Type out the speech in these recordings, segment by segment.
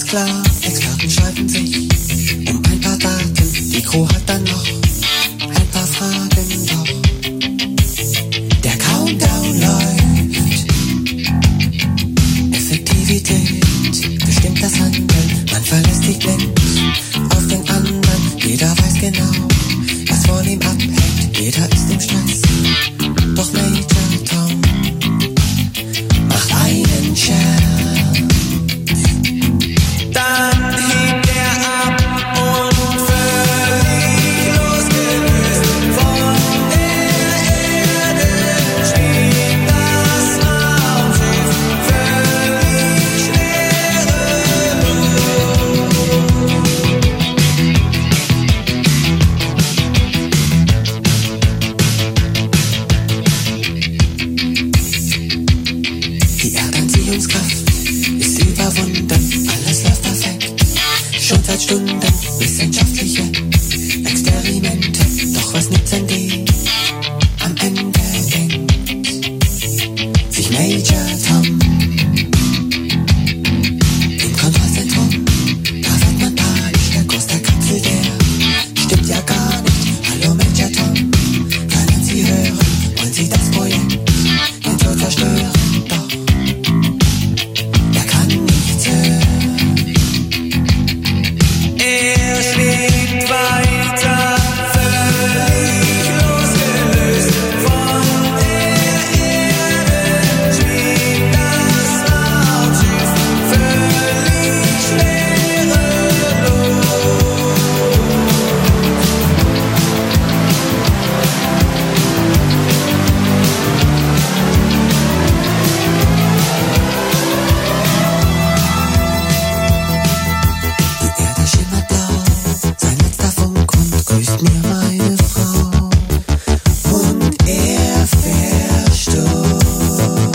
klar, Experten streiten sich um ein paar Daten. Die Crew hat dann noch ein paar Fragen, doch der Countdown läuft. Effektivität bestimmt das Handeln. Man verlässt sich blind auf den anderen. Jeder weiß genau, was von ihm abhängt. Jeder ist im Stress, doch Major Tom macht einen Scherz. Dann hebt er ab und völlig losgelöst von der Erde schwebt das Raumschiff völlig schwerelos. Die Erdanziehungskraft ist überwunden, alles läuft perfekt, schon seit Stunden. Wissenschaftliche Experimente, doch was nützen die? Am Ende denkt sich Major Tom im Kontrollzentrum. Da wird man panisch, der Kurs der Kapsel, der stimmt ja gar nicht. Hallo Major Tom, können Sie hören? Wollen Sie das Projekt den Tod zerstören? Doch er kann nichts hören. Er schwebt weiter, völlig losgelöst von der Erde schwebt das Raumschiff völlig schwerelos. Die Erde schimmert blau, sein letzter Funk und grüßt mir meine Frau. Und er verstummt.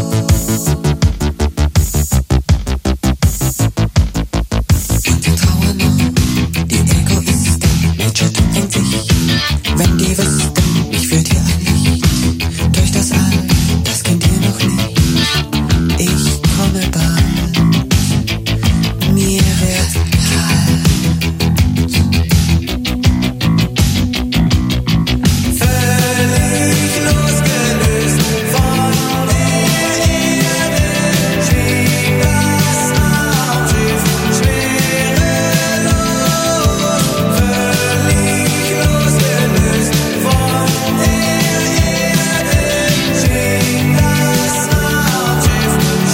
Und wir trauern noch, die Egoisten. Major Tom denkt sich, wenn die wüssten, mich führt hier ein Licht durch das All, das kennt ihr noch nicht. Ich komme bald, mir wird kalt. Völlig losgelöst von der Erde schwebt das Raumschiff schwerelos. Völlig losgelöst von der Erde schwebt das Raumschiff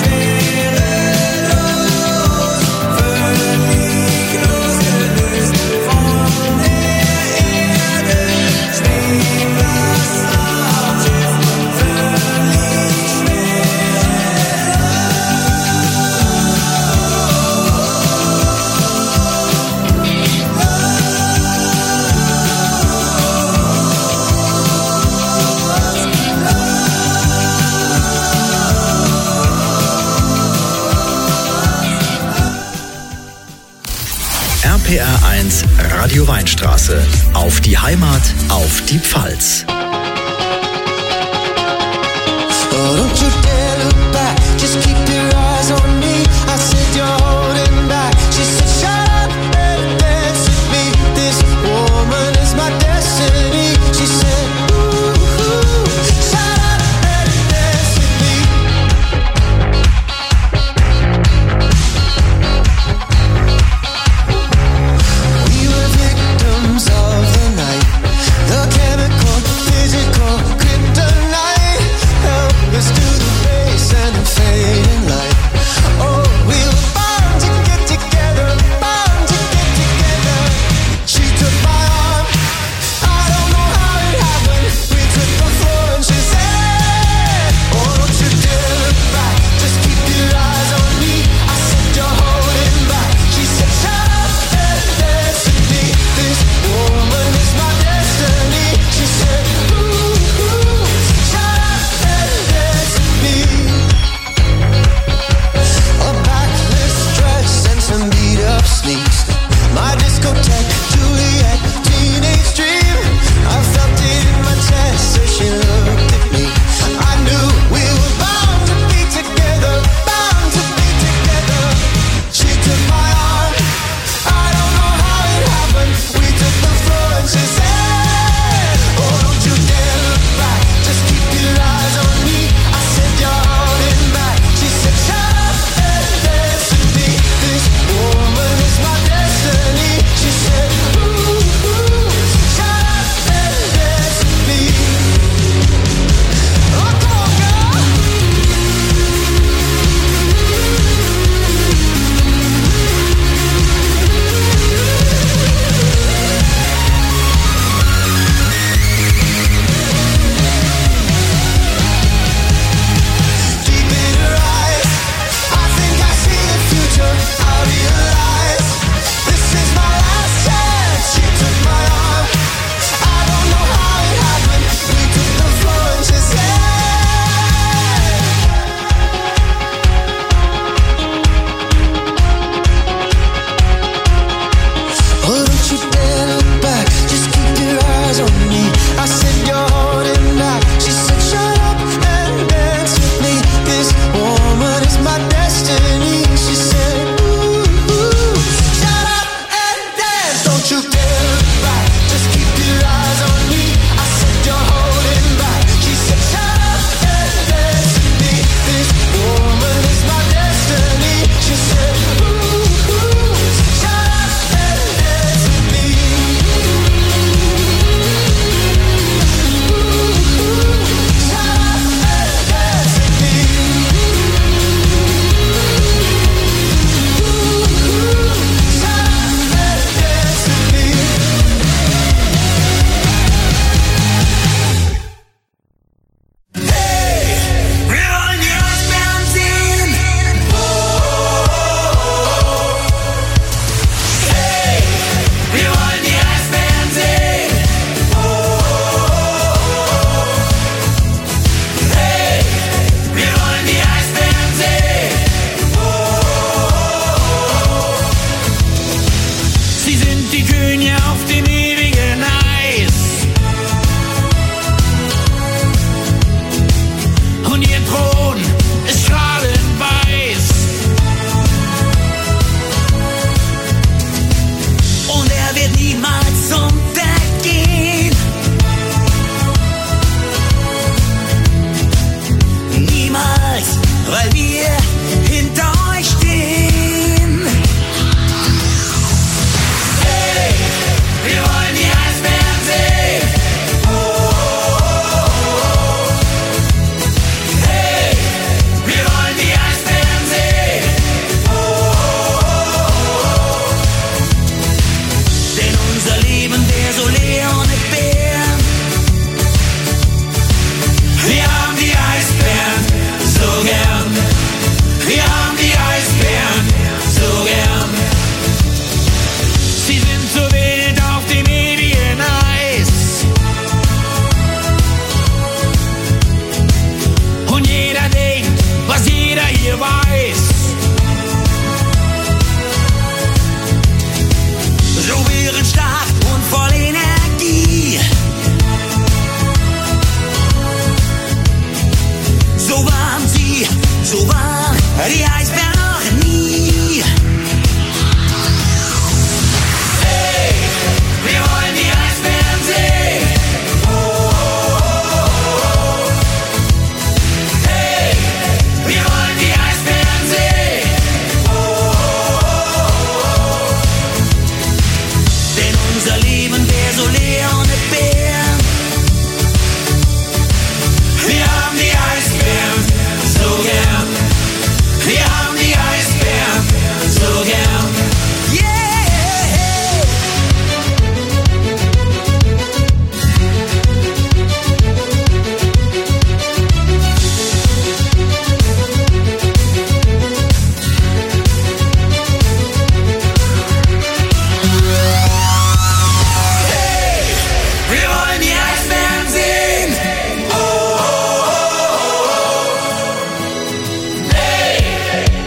schwerelos. Völlig losgelöst von der Erde schwebt das Raumschiff völlig RPR 1 Radio Weinstraße. Auf die Heimat, auf die Pfalz. Oh, don't you dare look back, just keep your eyes on me. I said you're holding back. She said shut up and dance with me. This woman is my destiny. She said ooh, shut up and dance with me. We were victims of the night, the chemical, physical kryptonite. Help us to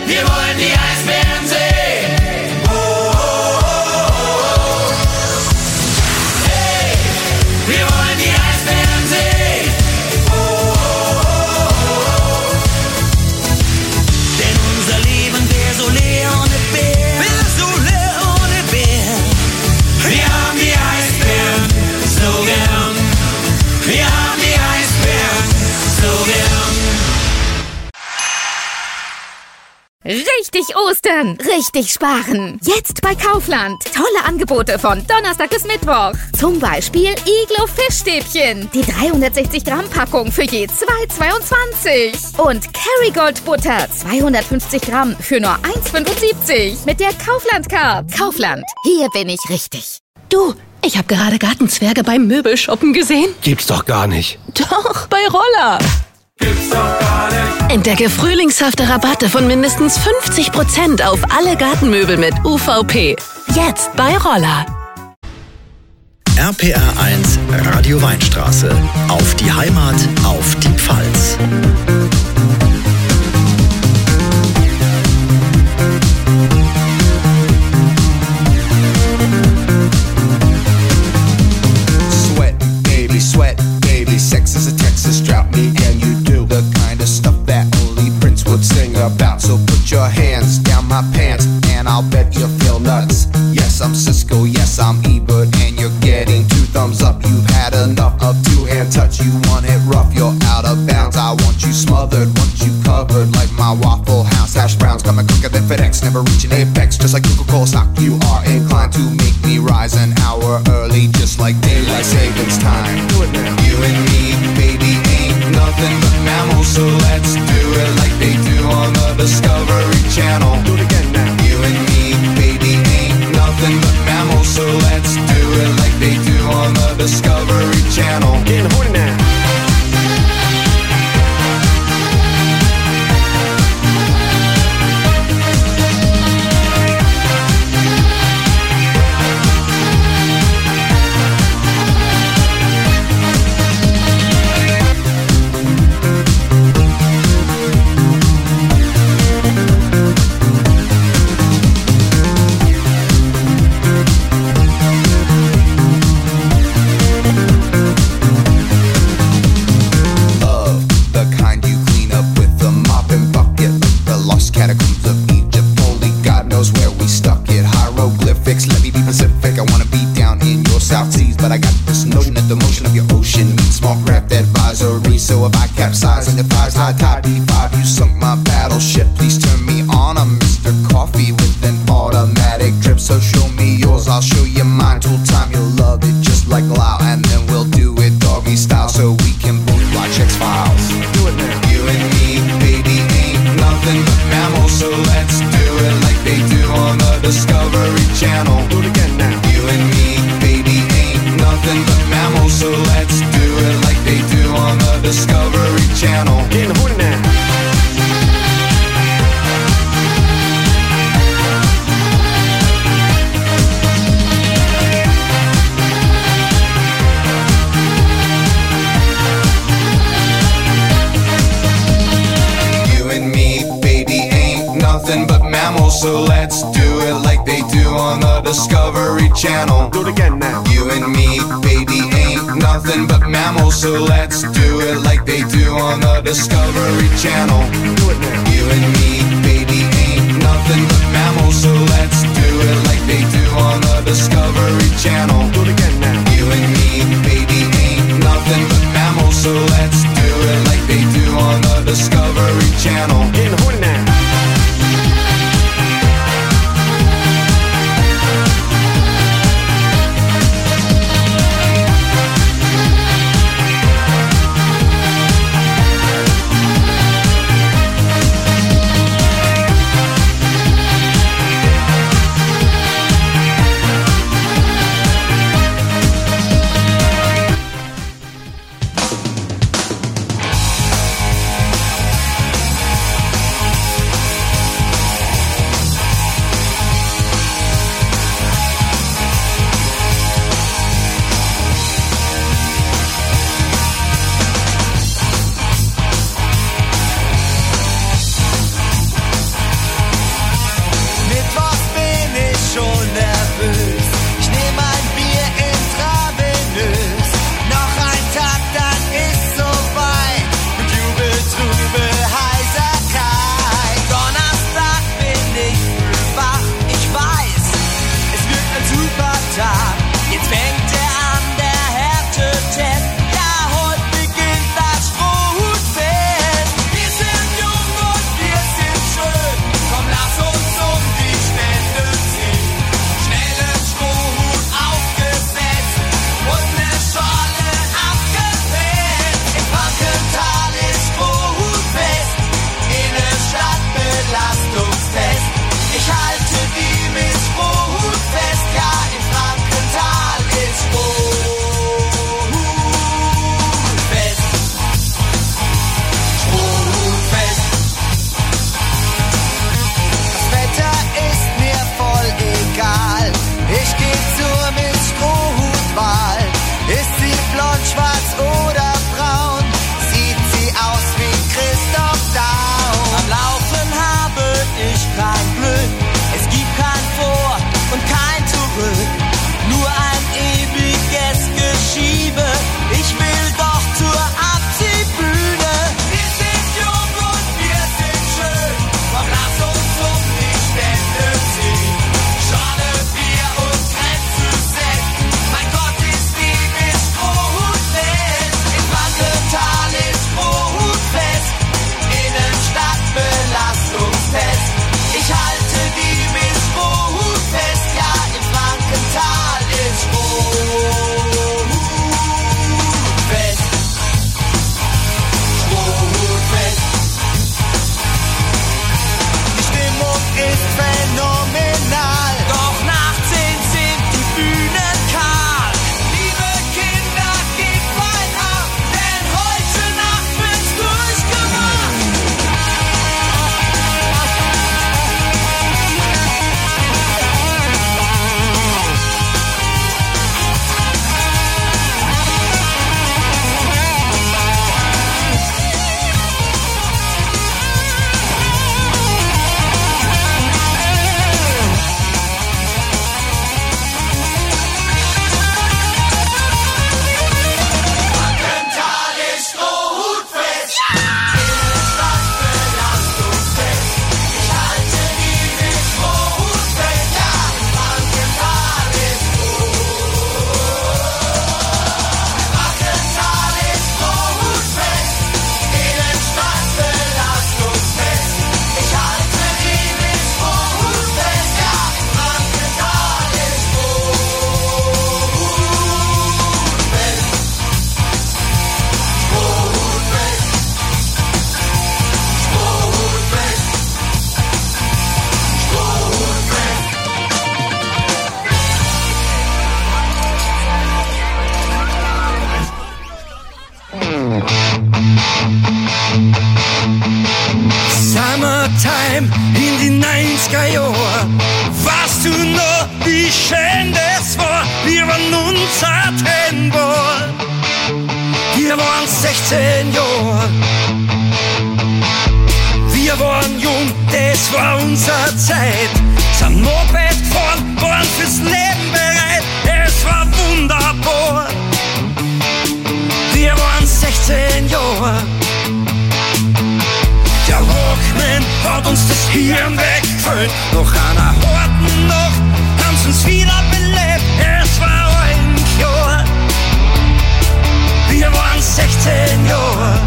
wir wollen die Eisbären sehen. Oh, oh, oh, oh. Hey, wir wollen die Eisbären sehen. Oh, oh, oh, oh. Denn unser Leben wäre so leer ohne Bär. Wäre so leer ohne Bär. Wir haben die Eisbären so gern. Wir haben die Eisbären so gern. Richtig Ostern, richtig sparen. Jetzt bei Kaufland. Tolle Angebote von Donnerstag bis Mittwoch. Zum Beispiel Iglo Fischstäbchen. Die 360 Gramm Packung für je 2,22. Und Kerrygold Butter 250 Gramm für nur 1,75. Mit der Kaufland Card. Kaufland, hier bin ich richtig. Du, ich habe gerade Gartenzwerge beim Möbelshoppen gesehen. Gibt's doch gar nicht. Doch, bei Roller. Gibt's doch gar nicht. Entdecke frühlingshafte Rabatte von mindestens 50% auf alle Gartenmöbel mit UVP. Jetzt bei Roller. RPR 1 Radio Weinstraße. Auf die Heimat, auf die Pfalz. Sweat, baby, sex is a Texas drought. Me and you do the kind of stuff that only Prince would sing about. So put your hands down my pants and I'll bet you feel nuts. Yes, I'm Cisco, yes, I'm Ebert, and you're getting 2 thumbs up. You've had enough of 2-hand touch. You want it rough, you're out of bounds. I want you smothered, want you covered like my Waffle House hash browns. Coming quicker than FedEx, never reaching apex. Just like Coca-Cola stock, you are inclined to make me rise an hour early, just like daylight savings time. You and me, baby, ain't nothing but mammals, so let's do it like they do on the Discovery Channel. Do it again now. You and me, baby, ain't nothing but mammals, so let's do it like they do on the Discovery Channel. Getting horny now. But I got this notion that the motion of your ocean means small craft advisory. So if I capsize and defies high tide D5, you sunk my battleship. Please turn me on. I'm Mr. Coffee with an automatic drip. So show me yours, I'll show you mine. Tool time, you'll love it just like Lao. And then we'll do it doggy style so we can both watch X-Files. Do it now. You and me, baby, ain't nothing but mammals. So let's do it like they do on the Discovery Channel. Do it again now. You and me, baby, nothing but mammals, so let's do it like they do on the Discovery Channel. Getting horny now. You and me, baby, ain't nothing but mammals, so let's do it like they do on the Discovery Channel. Do it again now. You and me, baby, ain't nothing but mammals, so let's do it like they do on the Discovery Channel. Do it now. You and me, baby, ain't nothing but mammals, so let's do it like they do on the Discovery Channel. Do it again now. You and me, baby, ain't nothing but mammals, so let's do it like they do on the Discovery Channel. Getting horny now. heim in die 90er Jahre. Weißt du noch, wie schön das war? Wir waren unzertrennbar. Wir waren 16 Jahre. Wir waren jung, das war unsere Zeit. Sind Moped gefahren, waren fürs Leben bereit. Es war wunderbar. Wir waren 16 Jahre. Der Walkman hat uns das Hirn weggefüllt. Nach einer harten Nacht haben sie uns wieder belebt. Es war ein Jahr. Wir waren 16 Jahre.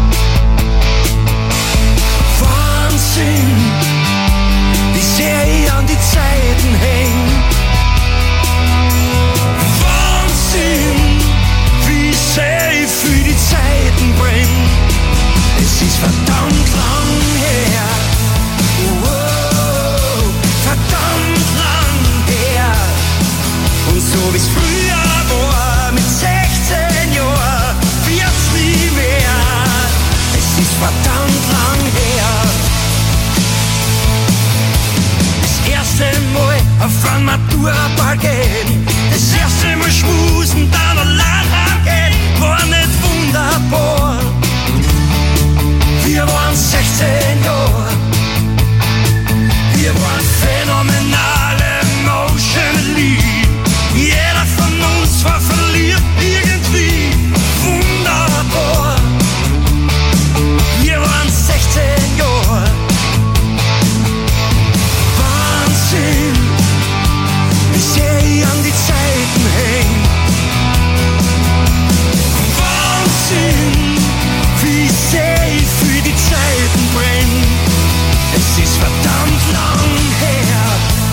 Wahnsinn, wie sehr ich an die Zeiten häng. Wahnsinn, wie sehr ich für die Zeiten bring. Es ist verdammt lang her. Wow, verdammt lang her. Und so wie's früher war, mit 16 Jahren, wird's nie mehr. Es ist verdammt lang her. Das erste Mal auf ein Matura-Ball gehen, das erste Mal schmusen, dann allein heimgehen, war nicht wunderbar. Wir waren 16 Jahre. Wir waren phänomenal emotionally. Jeder von uns war verliebt irgendwie. Wunderbar. Wir waren 16 Jahre. Wahnsinn, wie sehr ich an die Zeiten häng. Wahnsinn, wie sehr ich für die Zeiten bring. Es ist verdammt lang her.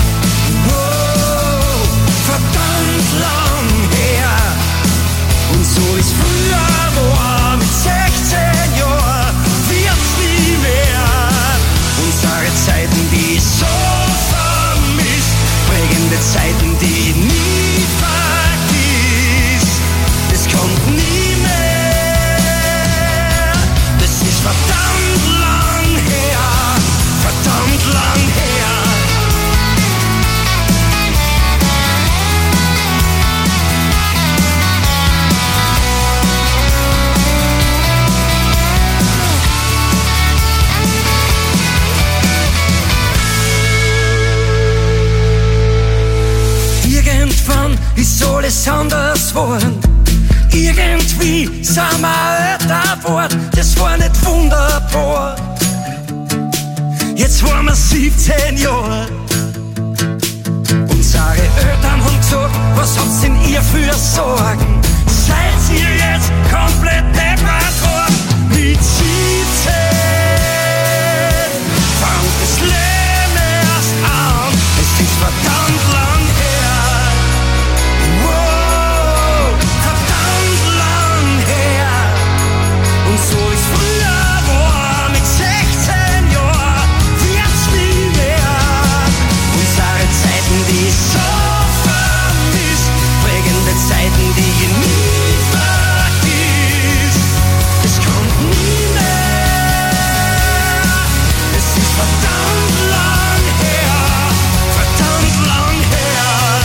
Wow, verdammt lang her. Und so wie's früher war, mit 16 Jahren, wird's nie mehr. Unsere Zeiten, die ich so vermisst, prägende Zeiten, die ich nie vergiss. Es kommt nie mehr. Das ist verdammt lang her. Verdammt lang her. Irgendwann ist alles anders worden. Irgendwie sind wir älter geworden. Das war nicht wunderbar. Jetzt waren wir 17 Jahre. Unsere Eltern haben gesagt, was habt denn ihr für Sorgen? Seid ihr jetzt komplett deppert worden? Mit 17 fängt das Leben erst an. Es ist verdammt lang her. Wow, verdammt lang her. Und so ist früher war mit 16 Jahren. Die ich so vermisst, prägende Zeiten, die ich nie vergiss. Es kommt nie mehr. Es ist verdammt lang her, verdammt lang her.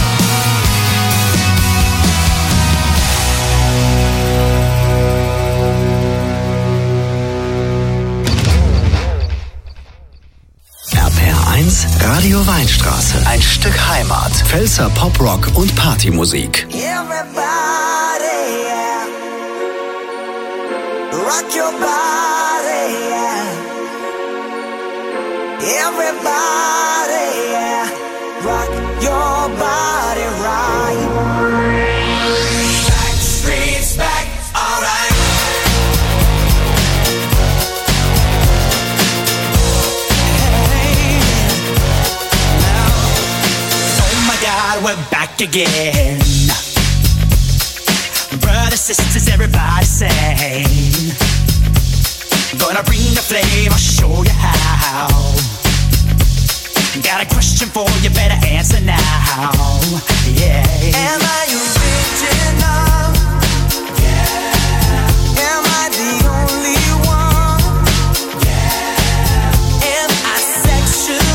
RPR1 Radio Weinstraße. Ein Stück Heimat. Pfälzer Pop-Rock und Partymusik. Everybody, yeah. Rock your body, yeah. Everybody, yeah. Rock your body right. Backstreet's back, alright. We're back again. Brothers, sisters, everybody sing. Gonna bring the flame, I'll show you how. Got a question for you, better answer now. Yeah. Am I original? Yeah. Am I the only one? Yeah. Am I sexual?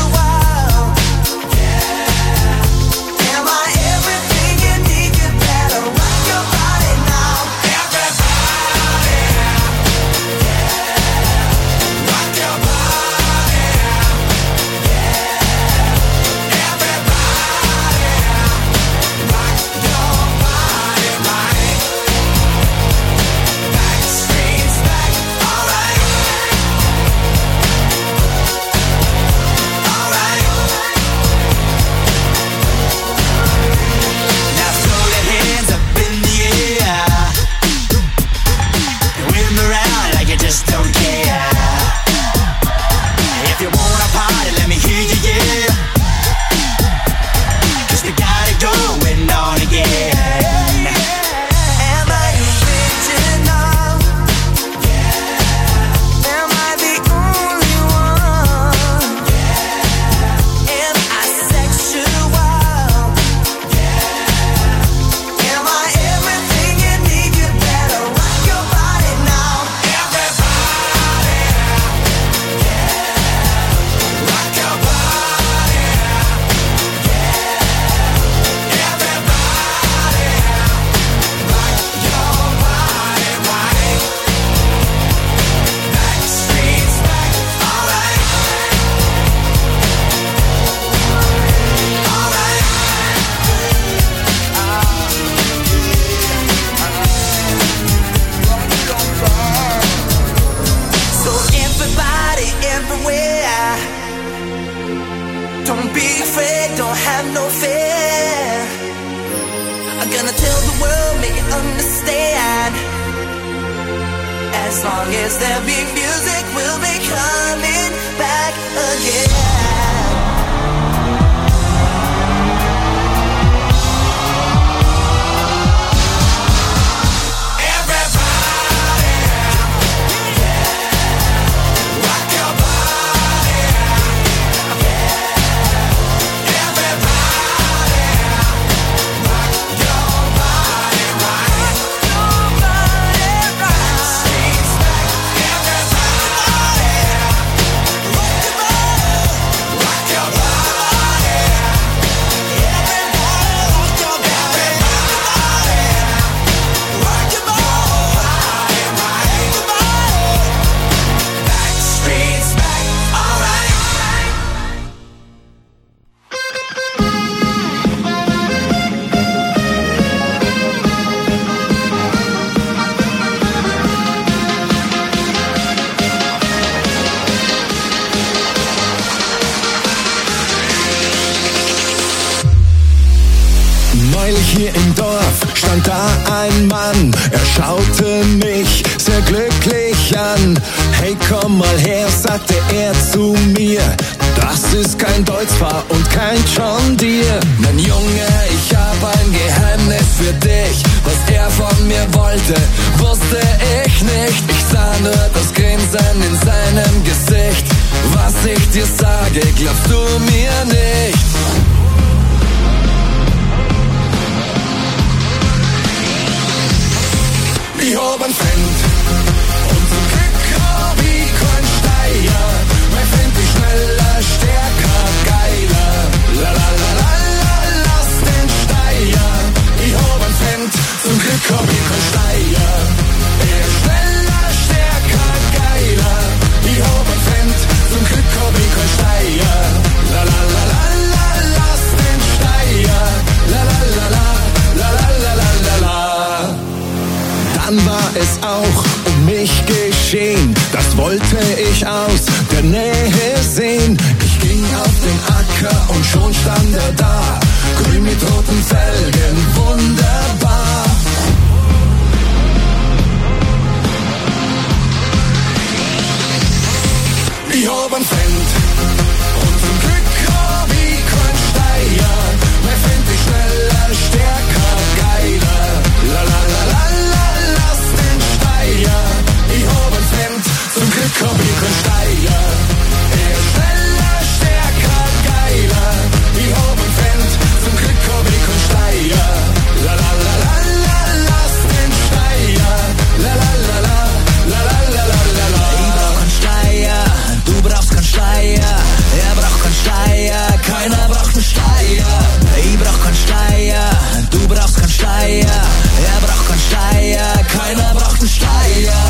Don't be afraid, don't have no fear. I'm gonna tell the world, make it understand. As long as there be music, we'll be coming back again. Hier im Dorf stand da ein Mann, er schaute mich sehr glücklich an. Hey, komm mal her, sagte er zu mir, das ist kein Deutz-Fahr und kein John Deere. Mein Junge, ich hab ein Geheimnis für dich, was er von mir wollte, wusste ich nicht. Ich sah nur das Grinsen in seinem Gesicht, was ich dir sage, glaubst du mir nicht? Ich hab ein Fendt und zum Glück hab ich kein Steier. Mein Fendt ist schneller, stärker, geiler. La la la la la, lass den Steier. Ich hab ein Fendt, zum Glück hab ich kein Steier. Er ist schneller, stärker, geiler. Ich hab ein Fendt, zum Glück hab ich kein Steier. La la la la la, lass den Steier. La la la la, la la la la la la. Dann war es auch um mich geschehen, das wollte ich aus der Nähe sehen. Ich ging auf den Acker und schon stand er da, grün mit roten Felgen, wunderbar. Ich hab ein Fendt und zum Glück hab ich kein Steier. Mein Fendt ist schneller, stärker, geiler. La la la la la, lass den Steier. Ich hab ein Fendt, zum Glück hab ich kein Steier. Er ist schneller, stärker, geiler. Ich hab ein Fendt, zum Glück hab ich kein Steier. La la la la la, lass den Steier. La la la la, la la la la la la. Ich brauch kein Steier, du brauchst kein Steier. Er braucht kein Steier, keiner braucht einen Steier. Ich brauch kein Steier, du brauchst kein Steier. Er braucht kein Steier, keiner braucht einen Steier.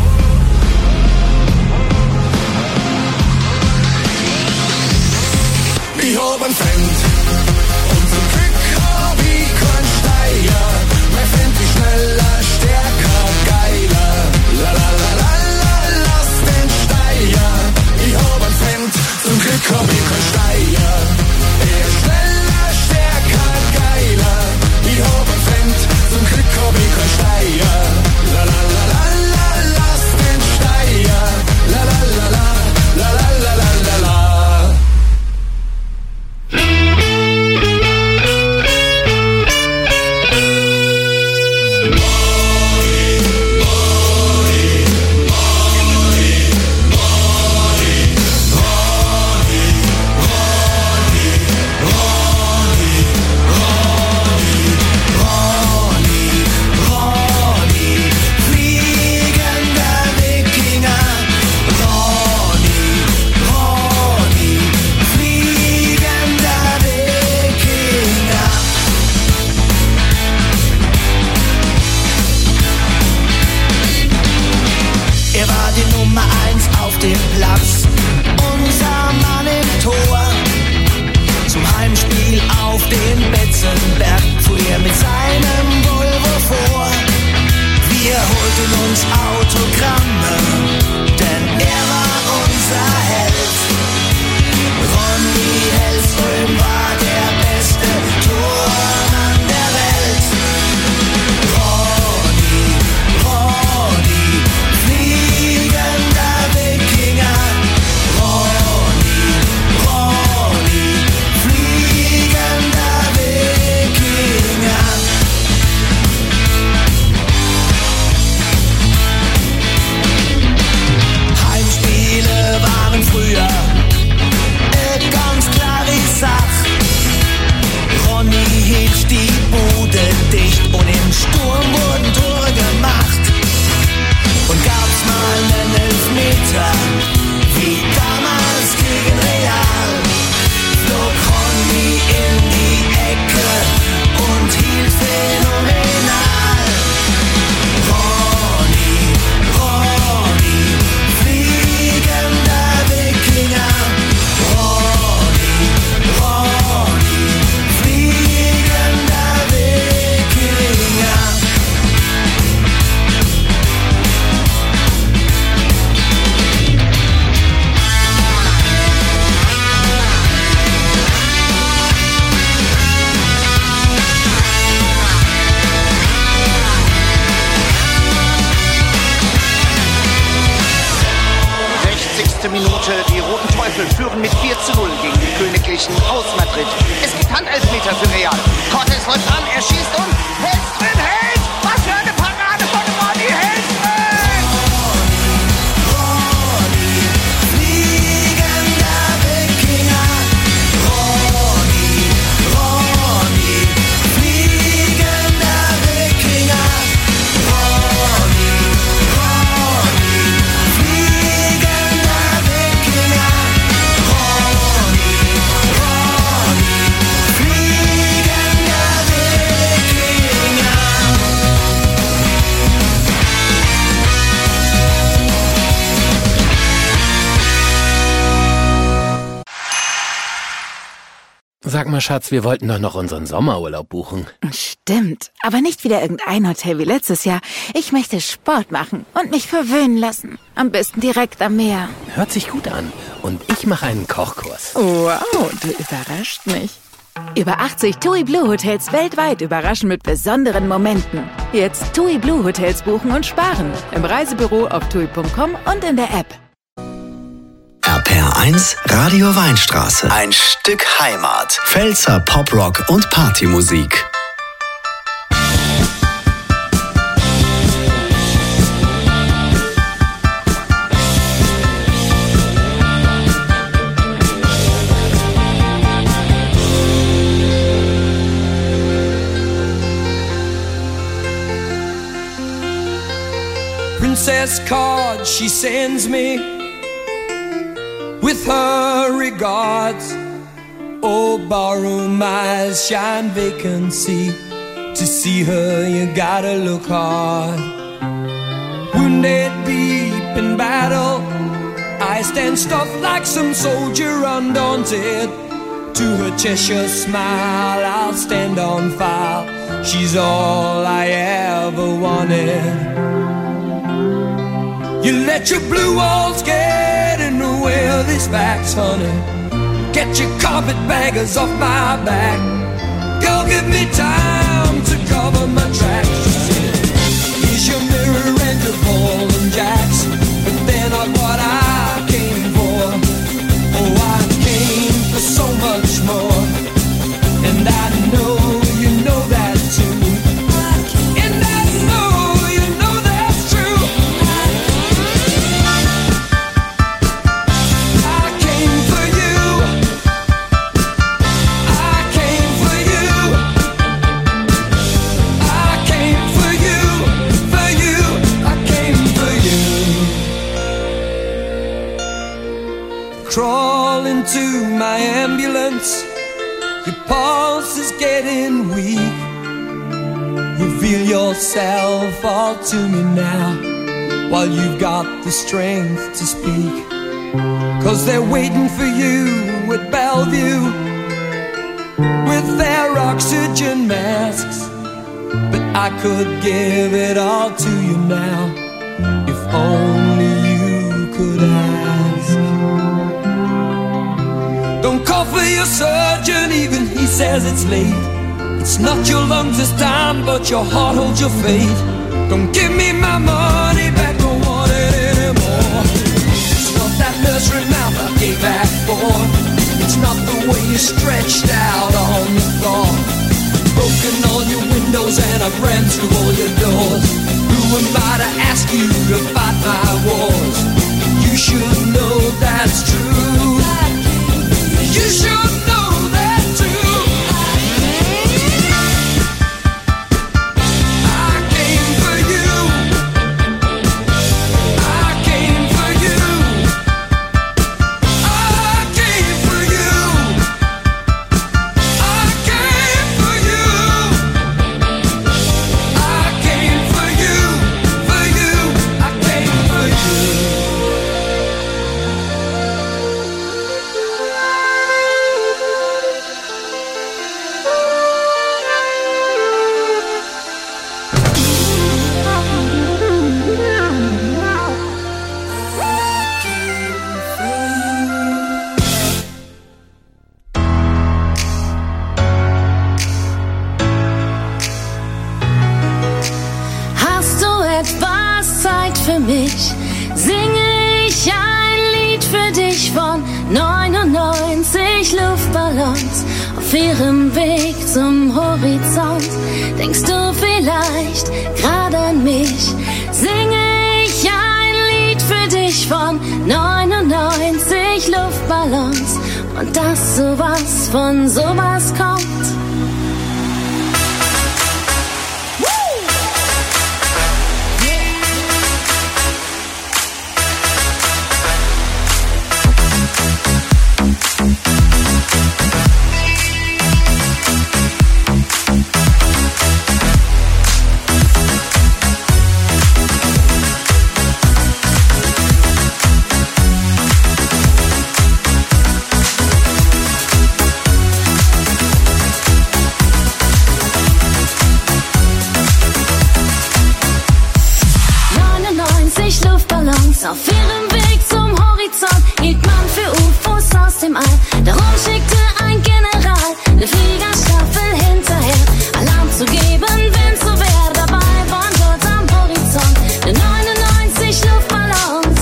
Ich hab ein Fendt und zum Glück hab ich kein Steier. Mein Fendt ist schneller, stärker, geiler. La la la la la, lass den Steier. Ich hab ein Fendt, zum Glück hab ich kein Steier. Er ist schneller, stärker, geiler. Ich hab ein Fendt, zum Glück hab ich kein Steier. La la la la la, lass den Steier. La la la la, la la la la la la. 1:0 gegen die Königlichen aus Madrid. Es gibt Handelfmeter für Real. Cortés läuft an, er schießt und hält drin, hält! Was für eine Parade von Ronny, hält drin! Ronny, fliegender Wikinger. Ronny, fliegender Wikinger. Ronny, fliegender Wikinger. Ronny, fliegender Wikinger. Sag mal, Schatz, wir wollten doch noch unseren Sommerurlaub buchen. Stimmt, aber nicht wieder irgendein Hotel wie letztes Jahr. Ich möchte Sport machen und mich verwöhnen lassen. Am besten direkt am Meer. Hört sich gut an. Und ich mache einen Kochkurs. Wow, du überrascht mich. Über 80 TUI Blue Hotels weltweit überraschen mit besonderen Momenten. Jetzt TUI Blue Hotels buchen und sparen. Im Reisebüro auf TUI.com und in der App. RPR1 Radio Weinstraße. Ein Stück Heimat. Pfälzer Poprock und Partymusik. Princess card she sends me with her regards. Oh, barroom eyes shine vacancy. To see her you gotta look hard. Wounded deep in battle, I stand stuffed like some soldier undaunted. To her Cheshire smile I'll stand on file. She's all I ever wanted. You let your blue walls get in the way of these facts, honey. Get your carpetbaggers off my back. Girl, give me time to cover my tracks. She said, here's your mirror and your ball and jacks. But they're not what I came for. Oh, I came for so much more. And I know you know that too. And I know you know that's true. I came for you. I came for you. I came for you. For you. I came for you. Crawl into my ambulance. Your pulse is getting weak. Reveal yourself all to me now, while you've got the strength to speak. 'Cause they're waiting for you at Bellevue with their oxygen masks. But I could give it all to you now, if only you could ask. Don't call for your surgeon, even he says it's late. It's not your lungs this time, but your heart holds your fate. Don't give me my money back, don't want it anymore. It's not that nursery mouth I gave back for. It's not the way you stretched out on the floor. Broken all your windows and I've ran through all your doors. Who am I to ask you to fight my wars? You should know that's true. You should know that too. I came for you. I came for you. I came for you. I came for you. I came for you. For you. I came for you. Hast du etwas Zeit für mich? Singe ich ein Lied für dich von 99 Luftballons auf ihrem Weg zum Horizont. Denkst du vielleicht gerade an mich? Singe ich ein Lied für dich von 99 Luftballons und dass sowas von sowas kommt. Auf ihrem Weg zum Horizont hielt man für UFOs aus dem All. Darum schickte ein General eine Fliegerstaffel hinterher, Alarm zu geben, wenn's so wär. Dabei waren dort am Horizont 99 Luftballons.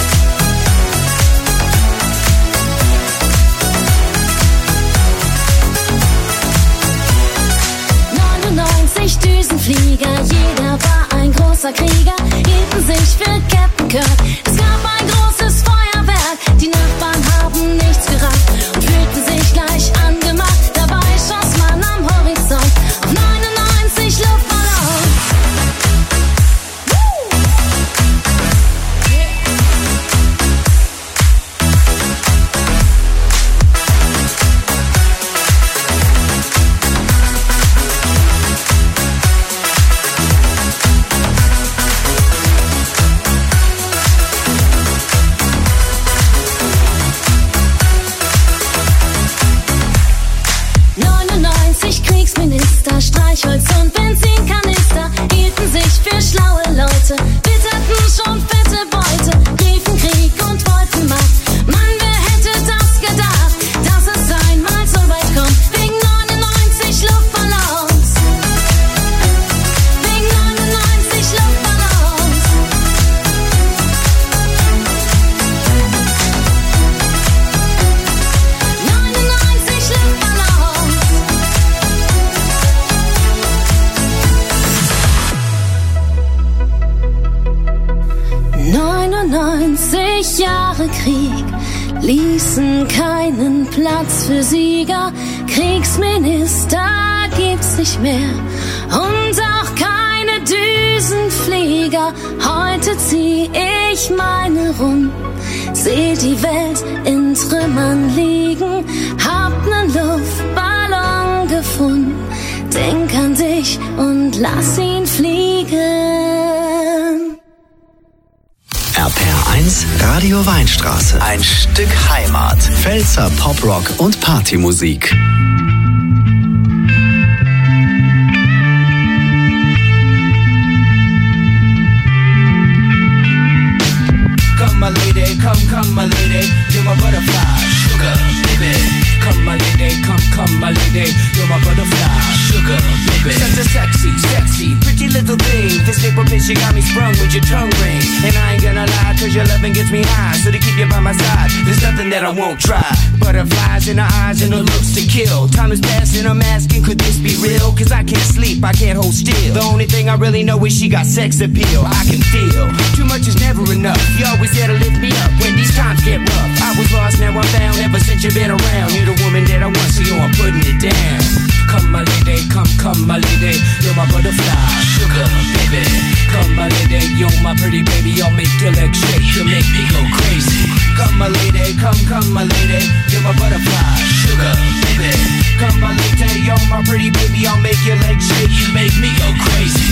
99 Düsenflieger, jeder war ein großer Krieger, hielten sich für Captain Kirk. Es gab ein großes Feuerwerk, die Nachbarn haben nichts gerafft und fühlten sich gleich angemacht. Dabei schoss man am Horizont auf 99 Luftballons. Streichholz und Benzinkanister hielten sich für schlaue Leute, witterten schon fette Beute, riefen Krieg und wollten Macht. Mann, wer hätte das gedacht, dass es einmal so weit kommt? Wegen 99 Luftballons. Wegen 99 Luftballons. 99 Luftballons. 99 Jahre Krieg ließen keinen Platz für Sieger. Kriegsminister gibt's nicht mehr und auch keine Düsenflieger. Heute zieh ich meine Runden, seh die Welt in Trümmern liegen, hab nen Luftballon gefunden, denk an dich und lass ihn fliegen. RPR1 Radio Weinstraße. Ein Stück Heimat. Pfälzer Poprock und Partymusik. Come my lady, come my lady, you're my butterfly, sugar, baby. Come my lady, come my lady, you're my butterfly, sugar, baby. Such a sexy, pretty little thing. This paper bitch, you got me sprung with your tongue ring. And I ain't gonna lie, cause your loving gets me high. So to keep you by my side, there's nothing that I won't try. Butterflies in her eyes and her looks to kill. Time is passing, I'm asking, could this be real? Cause I can't sleep, I can't hold still. The only thing I really know is she got sex appeal. I can feel, too much is never enough. You always there to lift me up when these times get rough. I was lost, now I'm found, ever since you've been around. You're the woman that I want, so I'm putting it down. Come my lady, come my lady, you're my butterfly, sugar, baby. Come my lady, you're my pretty baby, I'll make your legs shake, you'll make me go crazy. Come my lady, come my lady, you're my butterfly, sugar, baby. Come my lady, you're my pretty baby, I'll make your legs shake, you make me go crazy.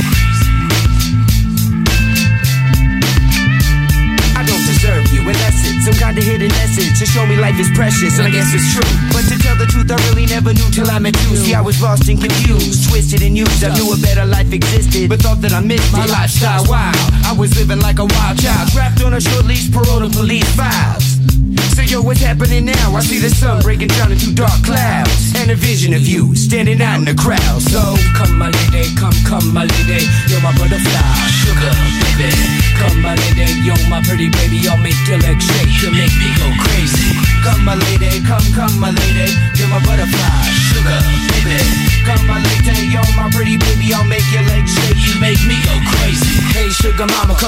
I don't deserve you unless it's some kind of hidden message to show me life is precious, and I guess it's true. But to tell the truth, I really never knew till I met you. See, I was lost and confused, twisted and used. I knew a better life existed, but thought that I missed it. My lifestyle wild, I was living like a wild child, trapped on a short leash, parole to police files. So yo, what's happening now? I see the sun breaking down into dark clouds, and a vision of you standing out in the crowd. So come my lady, come my lady, you're my butterfly, sugar, baby. Come my lady, you're my pretty baby, I'll make your legs shake, you'll make me go crazy. Come my lady, come my lady,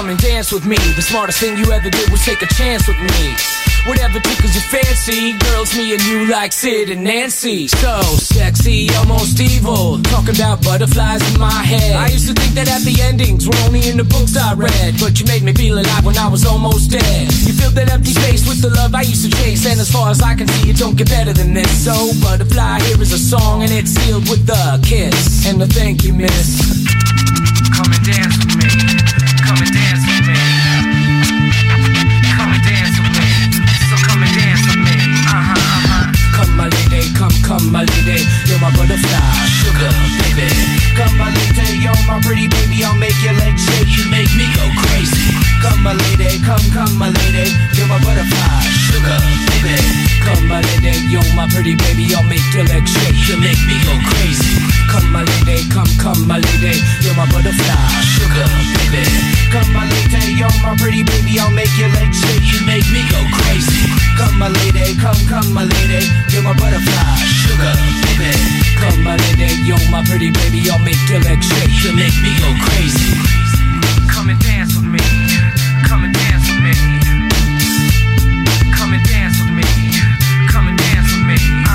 come and dance with me. The smartest thing you ever did was take a chance with me. Whatever tickles your fancy, girls, me and you like Sid and Nancy. So sexy, almost evil, talking about butterflies in my head. I used to think that happy endings were only in the books I read, but you made me feel alive when I was almost dead. You filled that empty space with the love I used to chase, and as far as I can see, it don't get better than this. So butterfly, here is a song, and it's sealed with a kiss and a thank you, miss. Come and dance with me. Come and dance with me. Come and dance with me. So come and dance with me. Come my lady, come my lady. You're my butterfly, sugar baby. Come my lady, you're my pretty baby. I'll make your legs shake, you make me go crazy. Come my lady, come my lady. You're my butterfly, sugar baby. Come my lady, you're my pretty baby. I'll make your legs shake, you make me go crazy. Come my lady, come my lady. You're my butterfly, sugar baby. Come my lady, you're my pretty baby. I'll make your legs shake, you make me go crazy. Come my lady, come my lady. You're my butterfly, sugar baby. Come my lady, you're my pretty baby. I'll make your legs shake, you make me go crazy. Come and dance with me. Come and dance with me. Come and dance with me. Come and dance with me.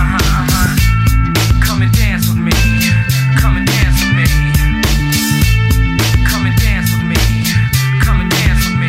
Come and dance with me. Come and dance with me. Come and dance with me. Come and dance with me.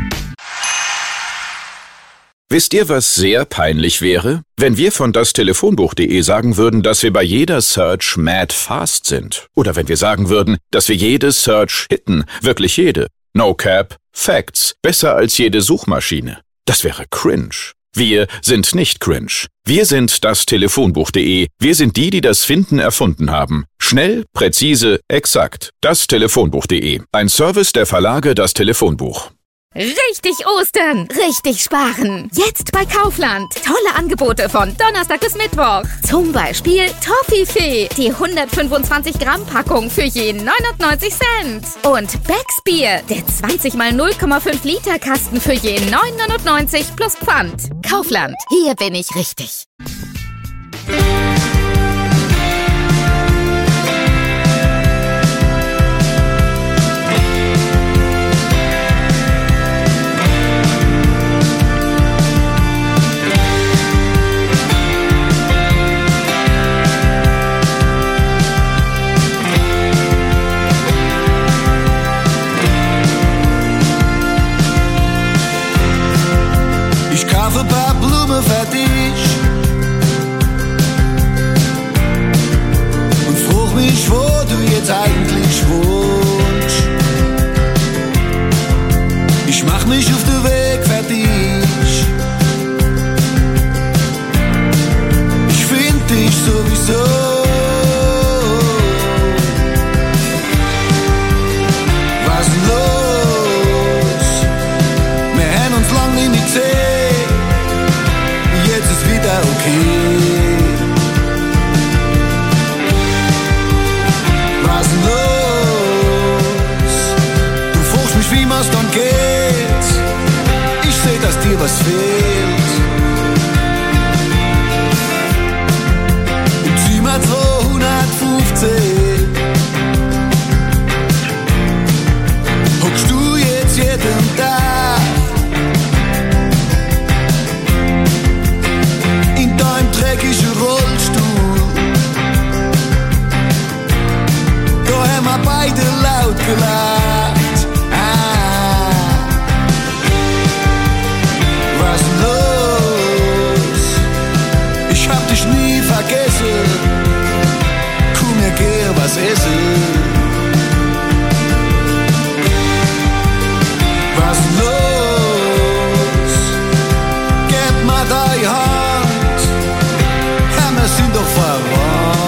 Wisst ihr, was sehr peinlich wäre? Wenn wir von dastelefonbuch.de sagen würden, dass wir bei jeder Search mad fast sind. Oder wenn wir sagen würden, dass wir jede Search hitten, wirklich jede. No cap, Facts, besser als jede Suchmaschine. Das wäre cringe. Wir sind nicht cringe. Wir sind dastelefonbuch.de. Wir sind die das Finden erfunden haben. Schnell, präzise, exakt. Dastelefonbuch.de. Ein Service der Verlage Das Telefonbuch. Richtig Ostern, richtig sparen. Jetzt bei Kaufland. Tolle Angebote von Donnerstag bis Mittwoch. Zum Beispiel Toffifee, die 125 Gramm Packung für je 99 Cent. Und Becks Bier, der 20 mal 0,5 Liter Kasten für je 9,99 plus Pfand. Kaufland, hier bin ich richtig. Ich kaufe ein paar Blumen für dich und frag mich, wo du jetzt eigentlich wohnst. Ich mach mich auf den Weg für dich. Ich find dich sowieso. Was ist denn los? Wir haben uns lang nicht gesehen. Jetzt ist wieder okay. Was ist denn los? Du fragst mich, wie mir's dann geht. Ich seh, dass dir was fehlt. Im Zimmer 215 hockst du jetzt jeden Tag in deinem dreckigen Rollstuhl. Da haben wir beide laut gelacht. Was ist los? Ich hab dich nie vergessen. Komm, wir gehen was essen. Was ist los? Gib mir deine Hand. Ja, wir sind doch verwandt.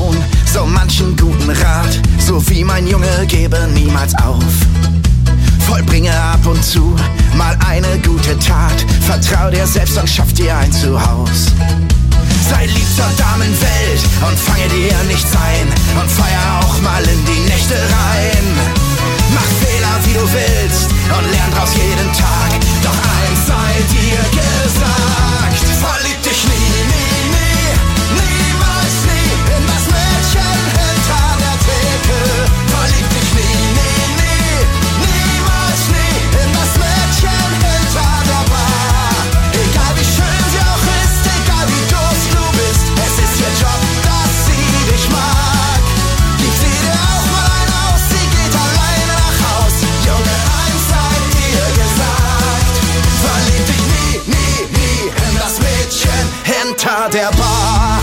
Sohn so manchen guten Rat, so wie mein Junge, gebe niemals auf. Vollbringe ab und zu mal eine gute Tat, vertrau dir selbst und schaff dir ein Zuhause. Sei lieb zur Damenwelt und fange dir nichts ein und feier auch mal in die Nächte rein. Mach Fehler wie du willst und lern draus jeden Tag, doch eins sei dir gesagt: verlieb dich nie, nie, nie, niemals nie in das Mädchen hinter der Theke. Verlieb dich nie, nie, nie, niemals nie in das Mädchen hinter der Bar. Egal wie schön sie auch ist, egal wie doof du bist, es ist ihr Job, dass sie dich mag. Gib sie dir auch mal ein aus, sie geht alleine nach Haus. Junge, eins sei dir gesagt: verlieb dich nie, nie, nie in das Mädchen hinter der Bar.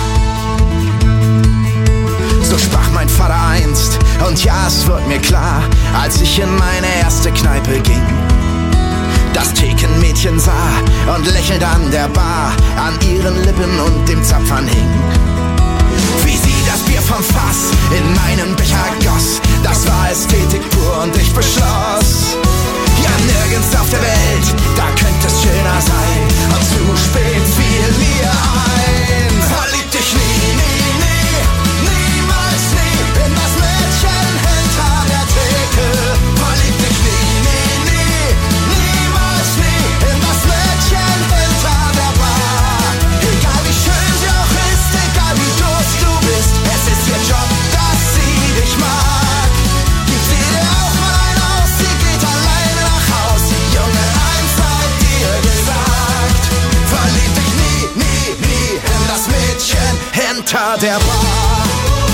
So sprach mein Vater einst, und ja, es wird mir klar, als ich in meine erste Kneipe ging. Das Thekenmädchen sah und lächelte an der Bar, an ihren Lippen und dem Zapfern hing. Wie sie das Bier vom Fass in meinen Becher goss, das war Ästhetik pur und ich beschloss: ja, nirgends auf der Welt, da könnte es schöner sein. Und zu spät fiel mir ein: verlieb dich nie, nie, nie, niemals nie in das Mädchen hinter der Theke. Verlieb dich nie, nie, nie, niemals nie in das Mädchen hinter der Bar. Egal wie schön sie auch ist, egal wie doof du bist, es ist ihr Job, dass sie dich mag. Gib sie dir auch mal ein aus, sie geht alleine nach Haus. Junge, eins sei dir gesagt: verlieb dich nie, nie, nie in das Mädchen hinter der Bar.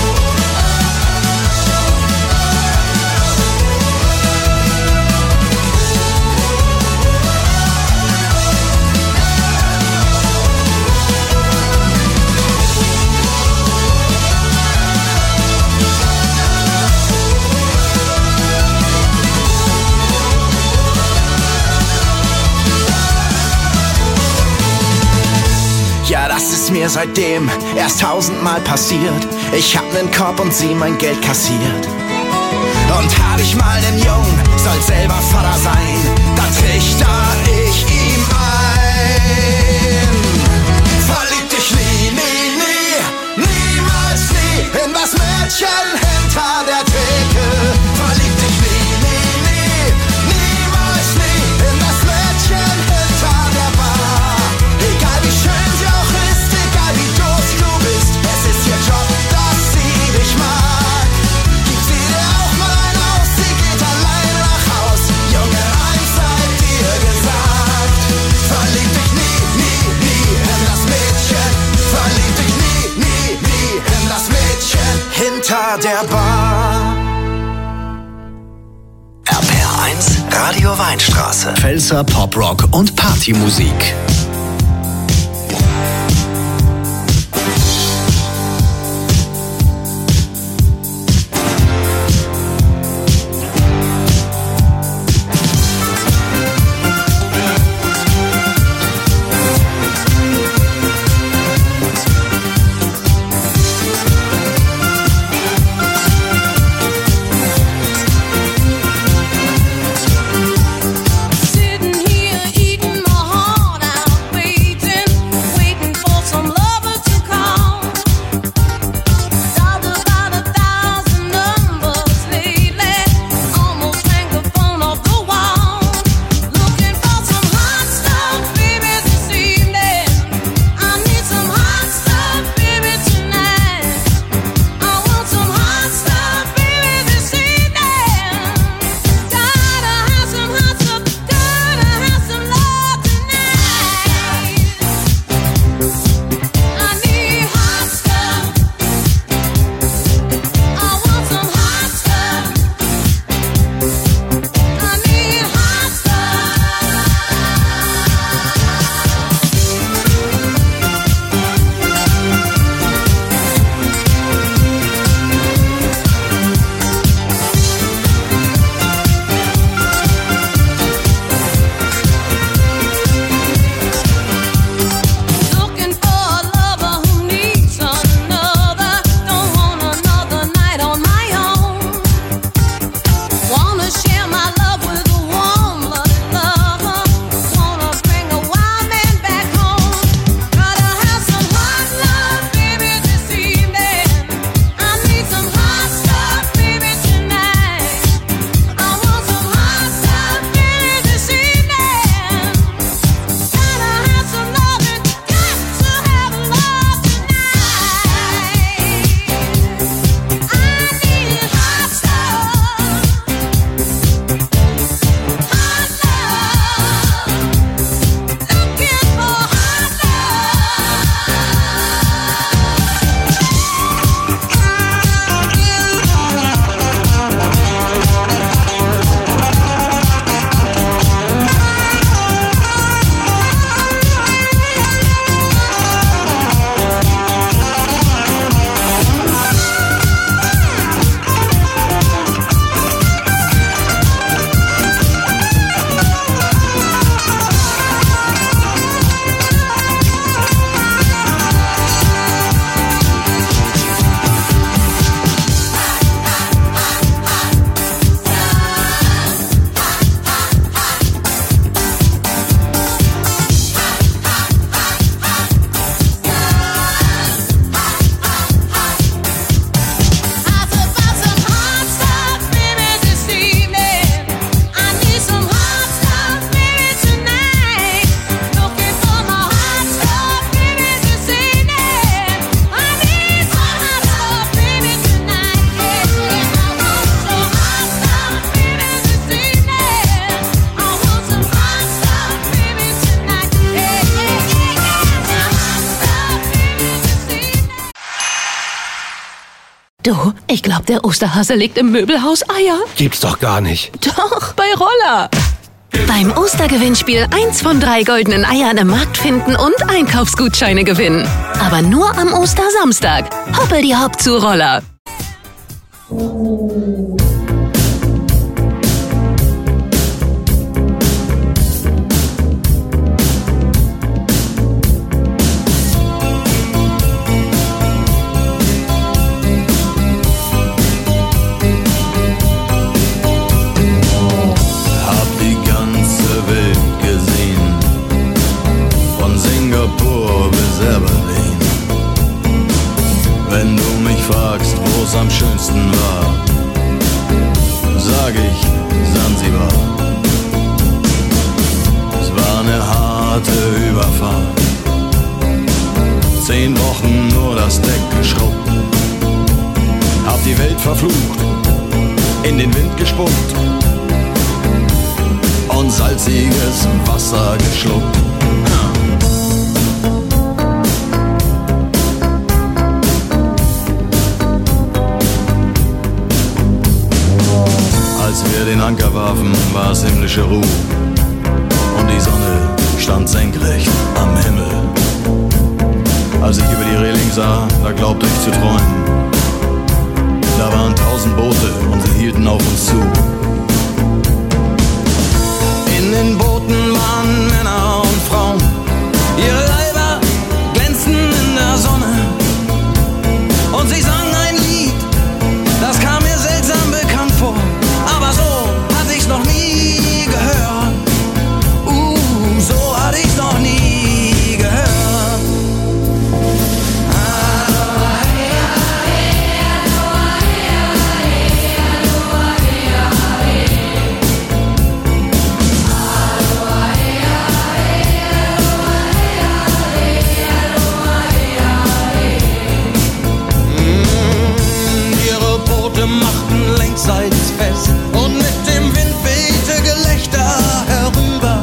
Ja, das ist mir seitdem erst 1000-mal passiert. Ich hab nen Korb und sie mein Geld kassiert. Und hab ich mal nen Jungen, soll selber Vater sein, dann trichter ich ihm ein: verlieb dich nie, nie, nie, niemals nie in das Mädchen hinter der Theke. Verlieb dich nie, nie, nie, niemals nie in das Mädchen hinter der Bar. Egal wie schön sie auch ist, egal wie doof du bist, es ist ihr Job, dass sie dich mag. Gib sie dir auch mal ein aus, sie geht alleine nach Haus. Junge, eins sei dir gesagt: verlieb dich nie, nie, nie in das Mädchen. Verlieb dich nie, nie, nie in das Mädchen hinter der Bar. RPR1 Radio Weinstraße. Pfälzer Poprock und Partymusik. Sitting here eating my heart out. Du, ich glaube, der Osterhase legt im Möbelhaus Eier. Gibt's doch gar nicht. Doch, bei Roller. Beim Ostergewinnspiel 1 von 3 goldenen Eiern im Markt finden und Einkaufsgutscheine gewinnen. Aber nur am Ostersamstag. Hoppel die Hopp zu Roller. Wenn du mich fragst, wo es am schönsten war, sag ich Sansibar. Es war eine harte Überfahrt, 10 Wochen nur das Deck geschrubbt, hab die Welt verflucht, in den Wind gespuckt und salziges Wasser geschluckt. Als wir den Anker warfen, war es himmlische Ruhe und die Sonne stand senkrecht am Himmel. Als ich über die Reling sah, da glaubte ich zu träumen. Da waren 1000 Boote und sie hielten auf uns zu. In den Booten waren Männer und Frauen, ihre Leiber glänzten in der Sonne und sie sangen ein Lied, das kam mir seltsam bekannt vor. Aber so hatte ich's noch nie gehört. So hatte ich's noch nie gehört. Ihre Boote machten längsseits fest und mit dem Wind wehte Gelächter herüber.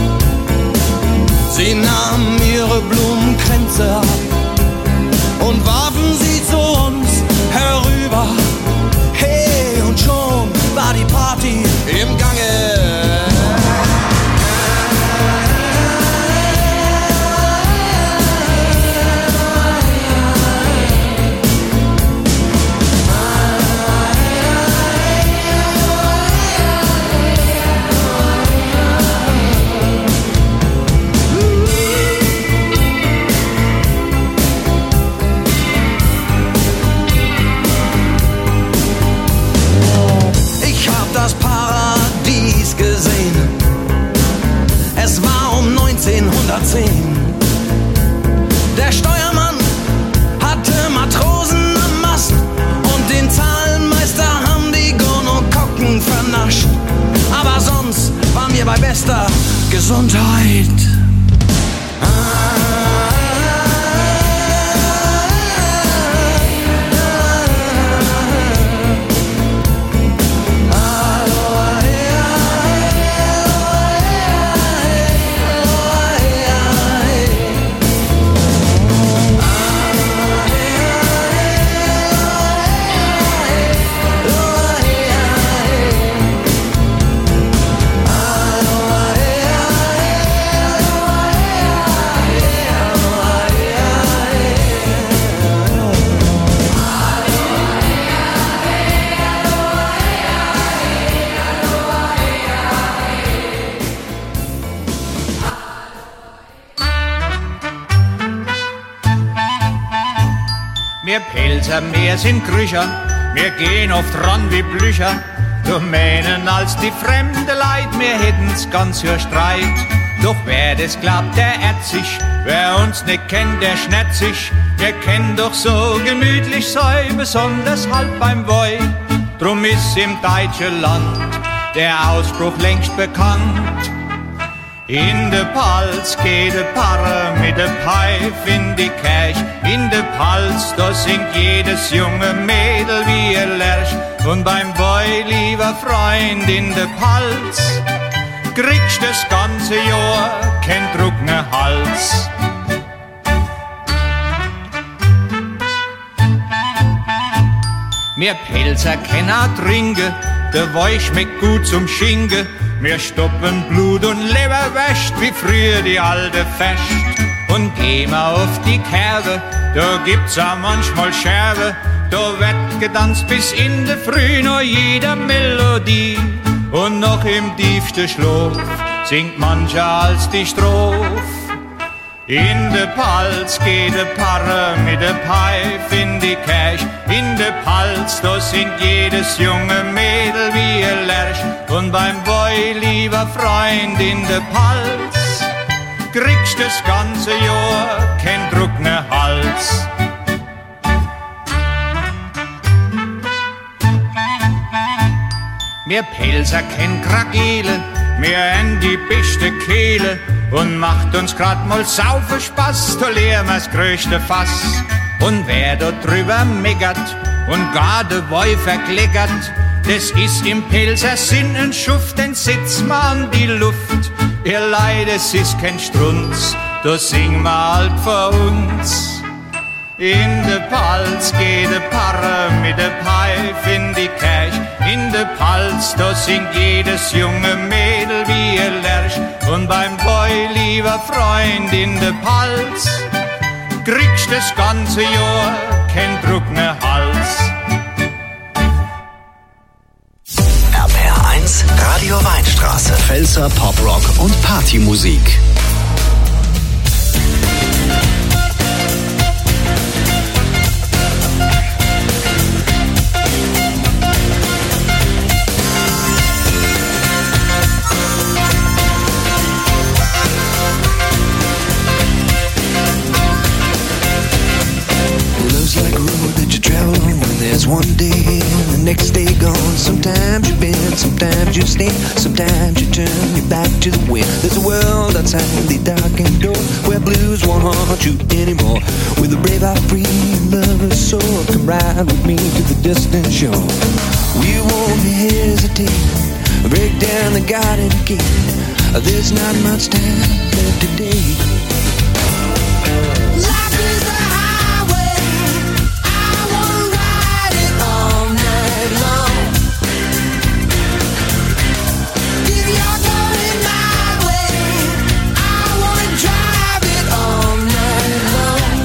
Sie nahmen ihre Blumenkränze ab und warfen sie zu uns herüber. Hey, und schon war die Party im Gange. Das Paradies gesehen. Es war um 1910. Der Steuermann hatte Matrosen am Mast und den Zahlenmeister haben die Gonokokken vernascht. Aber sonst waren wir bei bester Gesundheit. Wir Pelzer, wir sind Grücher, wir gehen oft ran wie Blücher. Wir meinen als die fremde Leid, wir hätten's ganz für Streit. Doch wer das glaubt, der irrt sich, wer uns nicht kennt, der schnärt sich. Wir kennen doch so gemütlich sei, besonders halt beim Woi. Drum ist im deutschen Land der Ausspruch längst bekannt. In de Palz geht de Parre mit de Pfeif in die Kirch. In de Palz, da singt jedes junge Mädel wie ihr Lerch. Und beim Boy, lieber Freund, in de Palz kriegst das ganze Jahr kein trockner Hals. Mir Pelzer kenner trinke, der Wein schmeckt gut zum Schinken. Mir stoppen Blut und Leber wäscht, wie früher die alte Fest. Und geh mal auf die Kerbe, da gibt's auch manchmal Scherbe. Da wird getanzt bis in der Früh, nur jeder Melodie. Und noch im tiefsten Schlaf singt mancher als die Strophe. In de Palz geht de Parre mit de Pfeif in die Kirch. In de Palz, da singt jedes junge Mädel wie ihr Lerch. Und beim Boy, lieber Freund, in de Palz kriegst das ganze Jahr kein Druck ne Hals. Mir Pelzer kenn Kragele, mir en die beste Kehle. Und macht uns grad mal saufen Spaß, da leeren wir's größte Fass. Und wer da drüber meckert und gar de Woi verkleckert, das ist im Pelzer Sinn ein Schuft, den sitzt man an die Luft. Ihr Leid, es ist kein Strunz, da sing ma halt vor uns. In de Palz geht de Parre mit de Pfeif in die Kirch. In de Palz, da singt jedes junge Mädel wie ihr Lerch. Und beim Boy, lieber Freund, in de Palz kriegst das ganze Jahr kein Druck ne Hals. RPR1, Radio Weinstraße. Pfälzer Poprock und Partymusik. There's one day and the next day gone. Sometimes you bend, sometimes you stand, sometimes you turn your back to the wind. There's a world outside the darkened door where blues won't haunt you anymore. With a brave heart, free lover's soul, come ride with me to the distant shore. We won't hesitate, break down the garden gate. There's not much time left today. Life is a highway, I wanna ride it all night long. If you're going my way, I wanna drive it all night long.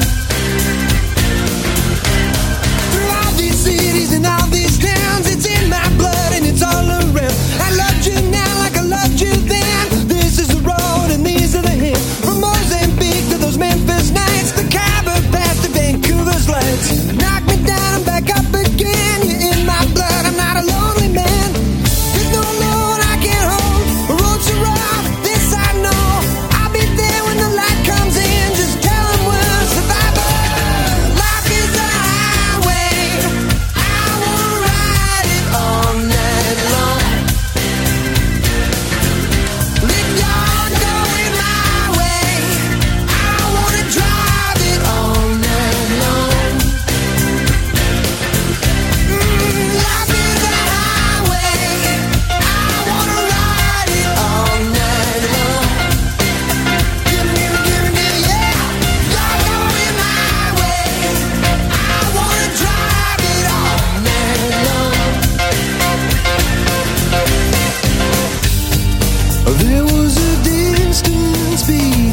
Through all these cities and all these towns, it's in my blood and it's all around. I loved you now like I loved you then. This is the road and these are the hills. From Mozambique to those Memphis nights, the Khyber Pass to Vancouver's lights. Knock me down and back up again. You're in my blood, I'm not a lonely man. There's no load I can't hold. The road's so rough, this I know. I'll be there when the light comes in. Just tell them we're survivors. Life is a highway, I wanna ride it all night long. If you're going my way, I wanna drive it all night long. Life is a highway, I wanna ride it all night long. Give me, yeah. You're going my way, I wanna drive it all night long. There was a distance between